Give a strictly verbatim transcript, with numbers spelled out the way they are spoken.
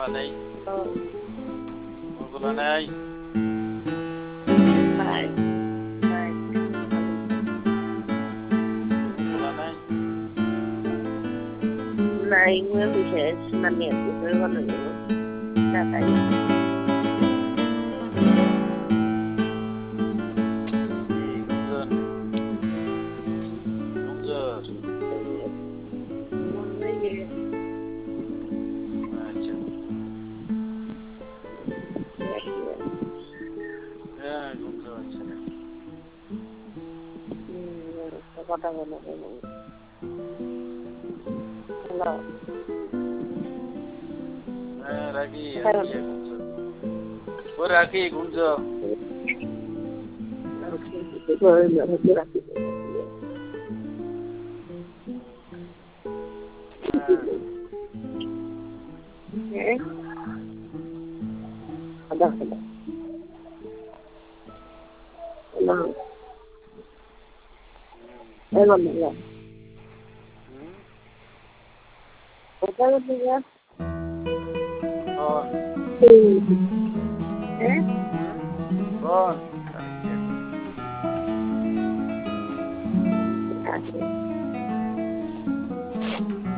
này Ờ, một ừ, lần này phải, phải. một lần này Này, Nguyễn Thị Thế, làm mẹ của tôi con nữ. Là tại thì cũng giờ cũng giờ mong cái gì à chứ vậy vậy. à cũng giờ chứ Ừ, tôi có đang làm cái này. Hello. à lagi Hello. lagi cũng giờ bữa lagi cũng giờ Okay, tôi có nữa là tôi làm cái à này. Ada, ada. Hello. Hello, hello. ừ Hello, hello. con Ừ. Eh? ừ con Okay.